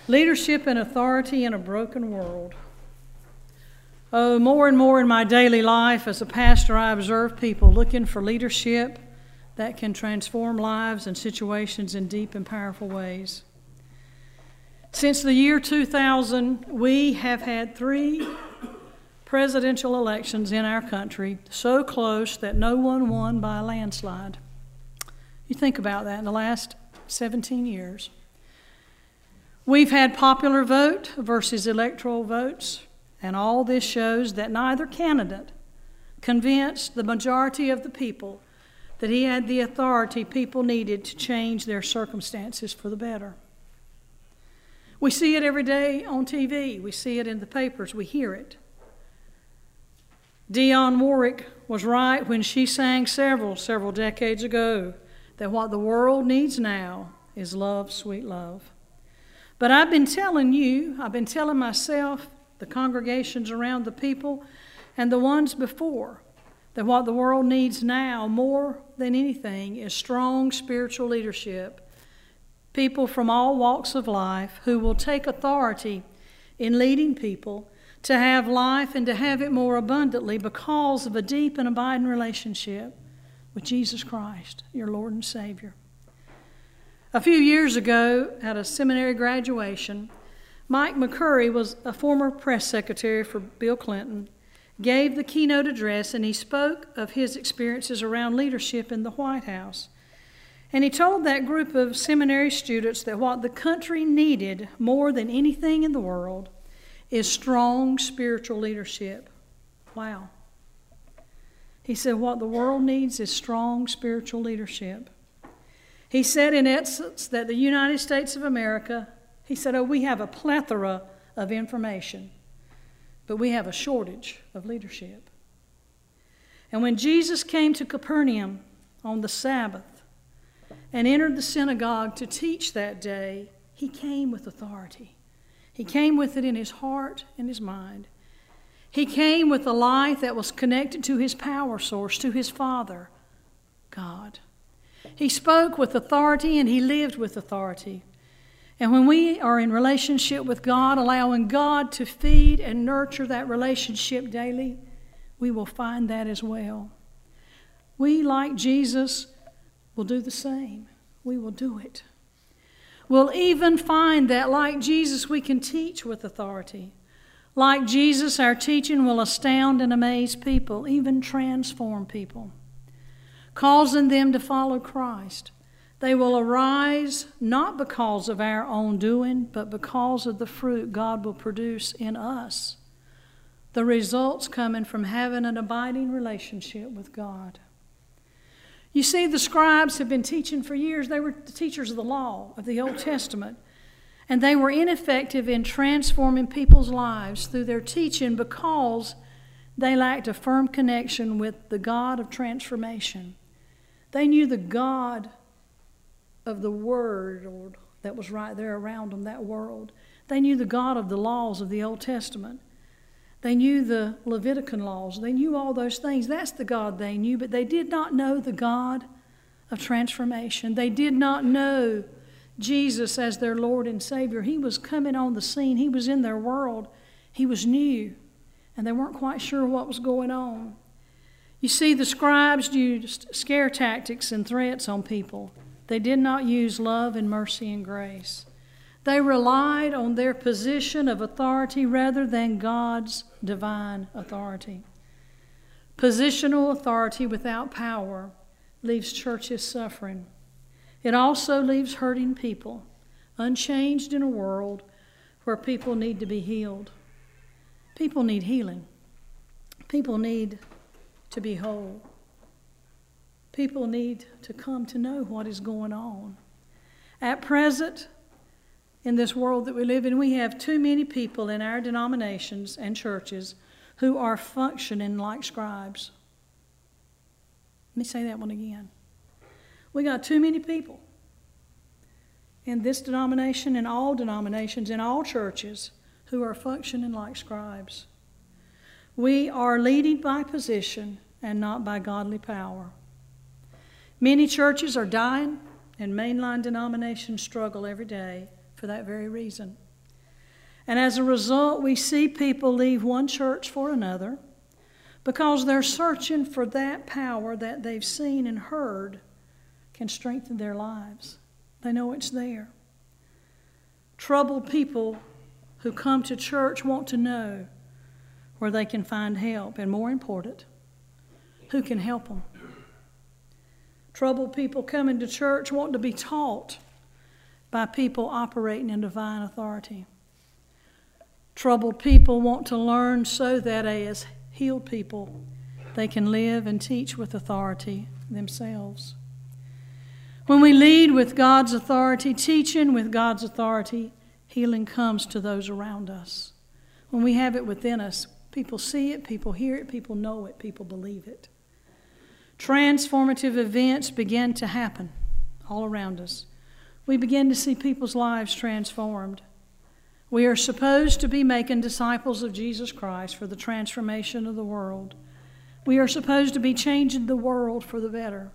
Leadership and authority in a broken world. Oh, more and more in my daily life as a pastor, I observe people looking for leadership that can transform lives and situations in deep and powerful ways. Since the year 2000, we have had 3 presidential elections in our country, so close that no one won by a landslide. You think about that in the last 17 years. We've had popular vote versus electoral votes, and all this shows that neither candidate convinced the majority of the people that he had the authority people needed to change their circumstances for the better. We see it every day on TV. We see it in the papers. We hear it. Dionne Warwick was right when she sang several decades ago that what the world needs now is love, sweet love. But I've been telling myself, the congregations around the people, and the ones before, that what the world needs now more than anything is strong spiritual leadership. People from all walks of life who will take authority in leading people to have life and to have it more abundantly because of a deep and abiding relationship with Jesus Christ, your Lord and Savior. A few years ago, at a seminary graduation, Mike McCurry was a former press secretary for Bill Clinton, gave the keynote address, and he spoke of his experiences around leadership in the White House. And he told that group of seminary students that what the country needed more than anything in the world is strong spiritual leadership. Wow. He said what the world needs is strong spiritual leadership. He said, in essence, that the United States of America, he said, we have a plethora of information, but we have a shortage of leadership. And when Jesus came to Capernaum on the Sabbath and entered the synagogue to teach that day, he came with authority. He came with it in his heart and his mind. He came with a life that was connected to his power source, to his Father, God. He spoke with authority and he lived with authority. And when we are in relationship with God, allowing God to feed and nurture that relationship daily, we will find that as well. We, like Jesus, will do the same. We will do it. We'll even find that, like Jesus, we can teach with authority. Like Jesus, our teaching will astound and amaze people, even transform people, causing them to follow Christ. They will arise not because of our own doing, but because of the fruit God will produce in us. The results coming from having an abiding relationship with God. You see, the scribes have been teaching for years. They were the teachers of the law of the Old Testament. And they were ineffective in transforming people's lives through their teaching because they lacked a firm connection with the God of transformation. They knew the God of the Word that was right there around them, that world. They knew the God of the laws of the Old Testament. They knew the Levitican laws. They knew all those things. That's the God they knew, but they did not know the God of transformation. They did not know Jesus as their Lord and Savior. He was coming on the scene. He was in their world. He was new, and they weren't quite sure what was going on. You see, the scribes used scare tactics and threats on people. They did not use love and mercy and grace. They relied on their position of authority rather than God's divine authority. Positional authority without power leaves churches suffering. It also leaves hurting people, unchanged in a world where people need to be healed. People need healing. People need to be whole. People need to come to know what is going on. At present, in this world that we live in, we have too many people in our denominations and churches who are functioning like scribes. Let me say that one again. We got too many people in this denomination, in all denominations, in all churches, who are functioning like scribes. We are leading by position and not by godly power. Many churches are dying, and mainline denominations struggle every day for that very reason. And as a result, we see people leave one church for another because they're searching for that power that they've seen and heard can strengthen their lives. They know it's there. Troubled people who come to church want to know where they can find help, and more important, who can help them. Troubled people coming to church want to be taught by people operating in divine authority. Troubled people want to learn so that as healed people, they can live and teach with authority themselves. When we lead with God's authority, teaching with God's authority, healing comes to those around us. When we have it within us, people see it, people hear it, people know it, people believe it. Transformative events begin to happen all around us. We begin to see people's lives transformed. We are supposed to be making disciples of Jesus Christ for the transformation of the world. We are supposed to be changing the world for the better.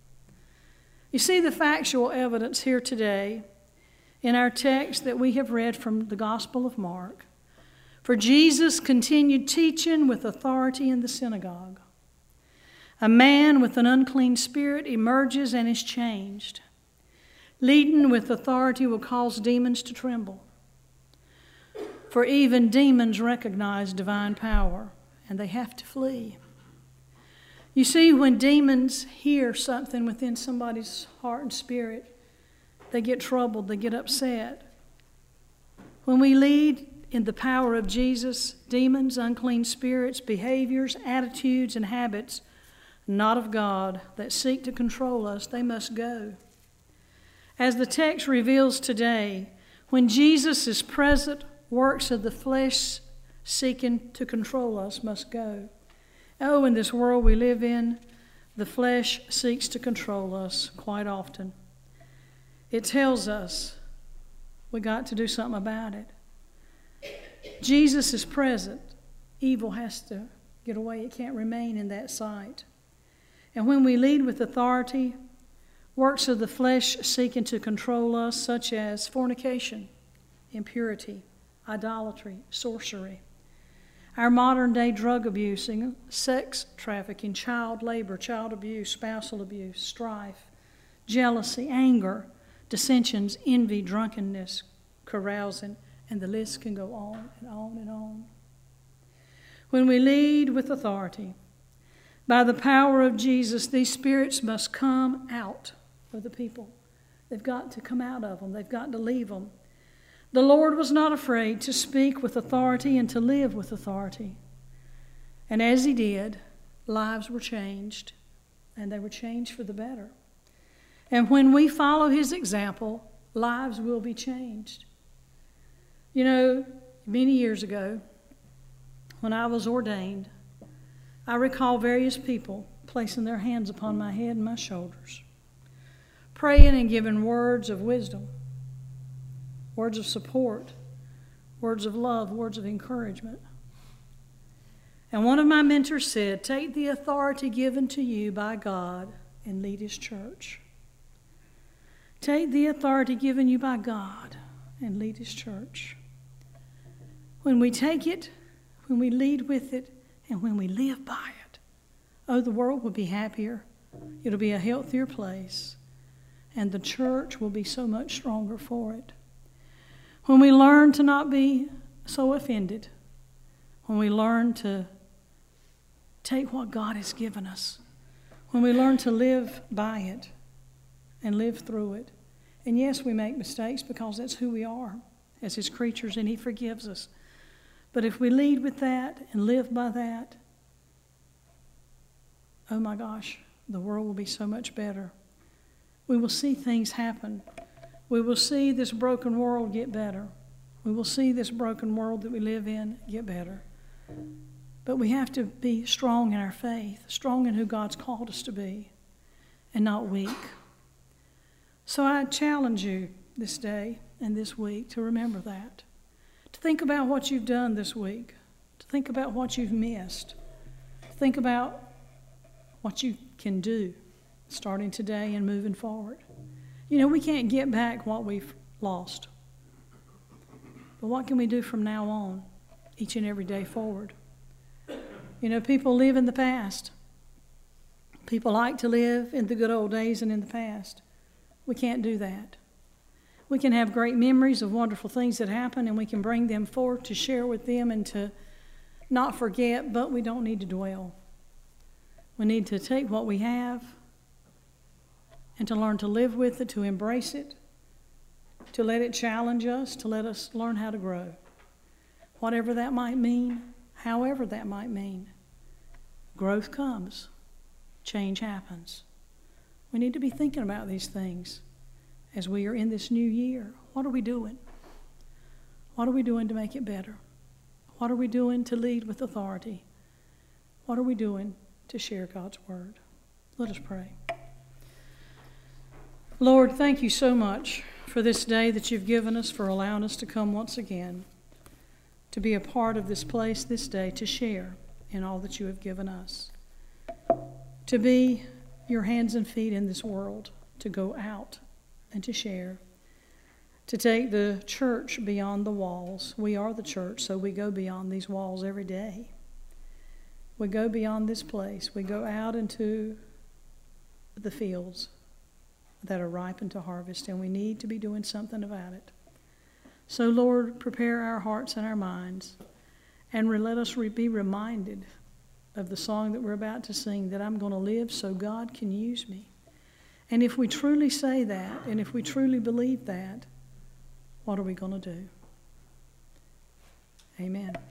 You see the factual evidence here today in our text that we have read from the Gospel of Mark. For Jesus continued teaching with authority in the synagogue. A man with an unclean spirit emerges and is changed. Leading with authority will cause demons to tremble. For even demons recognize divine power, and they have to flee. You see, when demons hear something within somebody's heart and spirit, they get troubled, they get upset. When we lead in the power of Jesus, demons, unclean spirits, behaviors, attitudes, and habits not of God that seek to control us, they must go. As the text reveals today, when Jesus is present, works of the flesh seeking to control us must go. Oh, in this world we live in, the flesh seeks to control us quite often. It tells us we got to do something about it. Jesus is present. Evil has to get away. It can't remain in that sight. And when we lead with authority, works of the flesh seeking to control us, such as fornication, impurity, idolatry, sorcery, our modern-day drug abuse, sex trafficking, child labor, child abuse, spousal abuse, strife, jealousy, anger, dissensions, envy, drunkenness, carousing, and the list can go on and on and on. When we lead with authority, by the power of Jesus, these spirits must come out of the people. They've got to come out of them. They've got to leave them. The Lord was not afraid to speak with authority and to live with authority. And as he did, lives were changed, and they were changed for the better. And when we follow his example, lives will be changed. You know, many years ago, when I was ordained, I recall various people placing their hands upon my head and my shoulders, praying and giving words of wisdom, words of support, words of love, words of encouragement. And one of my mentors said, "Take the authority given to you by God and lead his church." Take the authority given you by God and lead his church. When we take it, when we lead with it, and when we live by it, oh, the world will be happier. It'll be a healthier place. And the church will be so much stronger for it. When we learn to not be so offended, when we learn to take what God has given us, when we learn to live by it and live through it. And yes, we make mistakes because that's who we are as his creatures, and he forgives us. But if we lead with that and live by that, oh my gosh, the world will be so much better. We will see things happen. We will see this broken world get better. We will see this broken world that we live in get better. But we have to be strong in our faith, strong in who God's called us to be, and not weak. So I challenge you this day and this week to remember that. To think about what you've done this week. To think about what you've missed. To think about what you can do starting today and moving forward. You know, we can't get back what we've lost. But what can we do from now on, each and every day forward? You know, people live in the past. People like to live in the good old days and in the past. We can't do that. We can have great memories of wonderful things that happen, and we can bring them forth to share with them and to not forget, but we don't need to dwell. We need to take what we have and to learn to live with it, to embrace it, to let it challenge us, to let us learn how to grow. Whatever that might mean, however that might mean, growth comes, change happens. We need to be thinking about these things as we are in this new year. What are we doing? What are we doing to make it better? What are we doing to lead with authority? What are we doing to share God's word? Let us pray. Lord, thank you so much for this day that you've given us, for allowing us to come once again, to be a part of this place this day, to share in all that you have given us, to be your hands and feet in this world, to go out and to share, to take the church beyond the walls. We are the church, so we go beyond these walls every day. We go beyond this place. We go out into the fields that are ripened to harvest, and we need to be doing something about it. So, Lord, prepare our hearts and our minds, and let us be reminded of the song that we're about to sing, that I'm going to live so God can use me. And if we truly say that, and if we truly believe that, what are we going to do? Amen.